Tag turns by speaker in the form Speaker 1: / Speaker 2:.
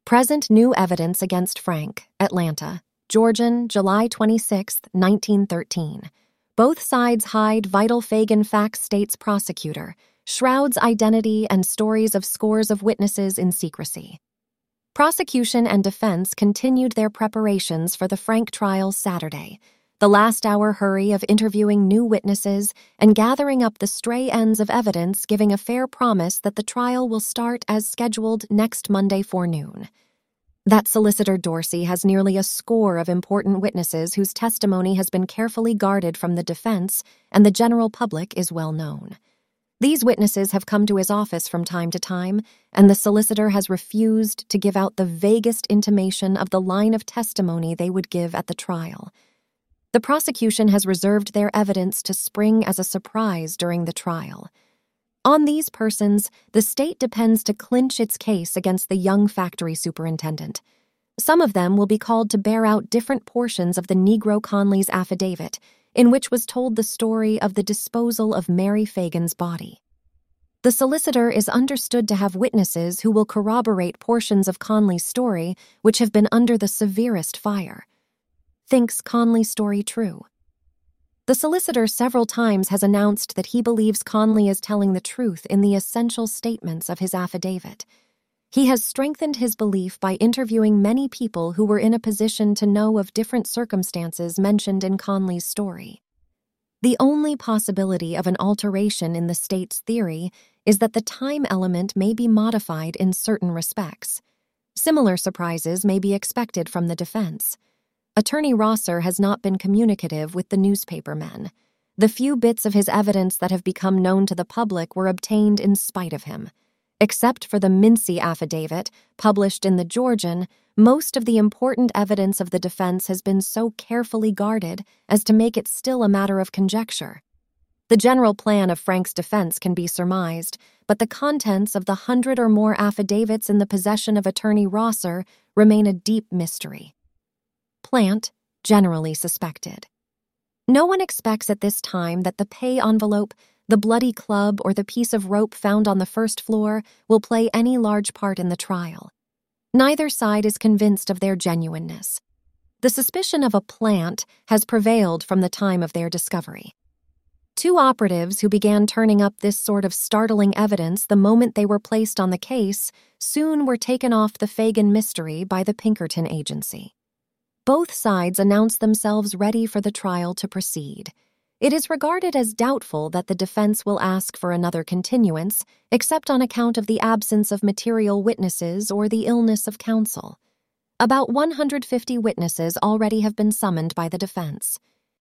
Speaker 1: Present new evidence against Frank, Atlanta, Georgian, July 26, 1913. Both sides hide vital Fagan facts, states prosecutor, shrouds identity and stories of scores of witnesses in secrecy. Prosecution and defense continued their preparations for the Frank trial Saturday, the last-hour hurry of interviewing new witnesses and gathering up the stray ends of evidence, giving a fair promise that the trial will start as scheduled next Monday forenoon. That Solicitor Dorsey has nearly a score of important witnesses whose testimony has been carefully guarded from the defense, and the general public is well known. These witnesses have come to his office from time to time, and the solicitor has refused to give out the vaguest intimation of the line of testimony they would give at the trial. The prosecution has reserved their evidence to spring as a surprise during the trial. On these persons, the state depends to clinch its case against the young factory superintendent. Some of them will be called to bear out different portions of the Negro Conley's affidavit, in which was told the story of the disposal of Mary Fagan's body. The solicitor is understood to have witnesses who will corroborate portions of Conley's story which have been under the severest fire. Thinks Conley's story true. The solicitor several times has announced that he believes Conley is telling the truth in the essential statements of his affidavit. He has strengthened his belief by interviewing many people who were in a position to know of different circumstances mentioned in Conley's story. The only possibility of an alteration in the state's theory is that the time element may be modified in certain respects. Similar surprises may be expected from the defense. Attorney Rosser has not been communicative with the newspapermen. The few bits of his evidence that have become known to the public were obtained in spite of him. Except for the Mincy affidavit, published in the Georgian, most of the important evidence of the defense has been so carefully guarded as to make it still a matter of conjecture. The general plan of Frank's defense can be surmised, but the contents of the 100 or more affidavits in the possession of Attorney Rosser remain a deep mystery. Plant, generally suspected. No one expects at this time that the pay envelope, the bloody club, or the piece of rope found on the first floor will play any large part in the trial. Neither side is convinced of their genuineness. The suspicion of a plant has prevailed from the time of their discovery. Two operatives who began turning up this sort of startling evidence the moment they were placed on the case soon were taken off the Fagan mystery by the Pinkerton agency. Both sides announced themselves ready for the trial to proceed. It is regarded as doubtful that the defense will ask for another continuance, except on account of the absence of material witnesses or the illness of counsel. About 150 witnesses already have been summoned by the defense.